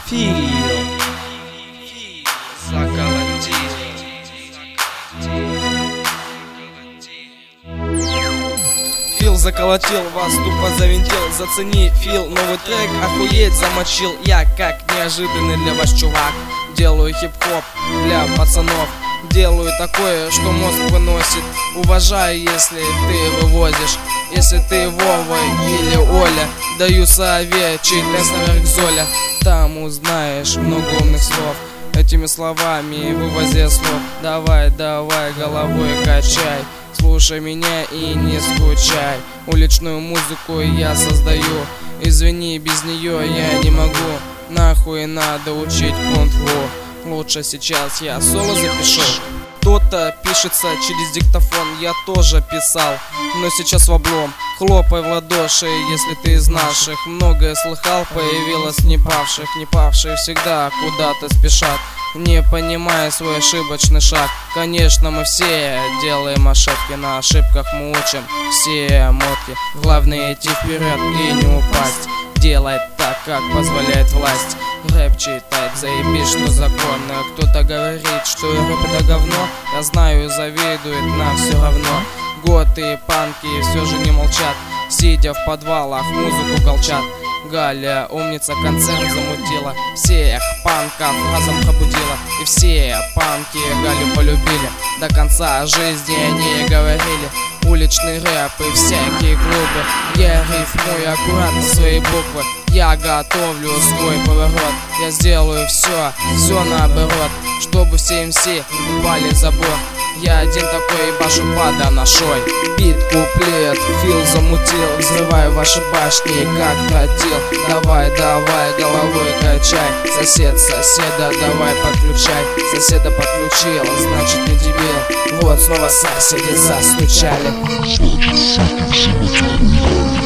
Фил заколотил. Фил заколотил, вас тупо завинтил. Зацени, Фил, новый трек, охуеть, замочил. Я как неожиданный для вас чувак. Делаю хип-хоп для пацанов. Делаю такое, что мозг выносит. Уважаю, если ты вывозишь. Если ты Вова или Оля, даю совет, чей тест наверх Золя. Там узнаешь много умных слов. Этими словами вывози слов. Давай, давай, головой качай. Слушай меня и не скучай. Уличную музыку я создаю. Извини, без нее я не могу. Нахуй надо учить кунг-фу. Лучше сейчас я соло запишу. Кто-то пишется через диктофон, я тоже писал, но сейчас в облом. Хлопай в ладоши, если ты из наших. Многое слыхал, появилось не павших. Не павшие всегда куда-то спешат, не понимая свой ошибочный шаг. Конечно, мы все делаем ошибки, на ошибках мы учим все мотки. Главное идти вперед и не упасть. Делай так, как позволяет власть. Рэп читать, заебись, что законно. Кто-то говорит, что рэп это говно. Я знаю, завидует, нам все равно. Готы и панки все же не молчат. Сидя в подвалах, музыку колчат. Галя, умница, концерт замутила. Всех панков разом пробудила. И все панки Галю полюбили. До конца жизни они говорили. Уличный рэп и всякие клубы. Я рифмую аккуратно свои буквы. Я готовлю свой поворот. Я сделаю все наоборот, чтобы все МС упали в забор. Я один такой ебашу подоношой. Бит, куплет, Фил замутил. Взрываю ваши башни, как тротил. Давай, давай, головой качай. Сосед, соседа, давай подключай. Соседа подключил, значит не дебил. Вот снова соседи застучали.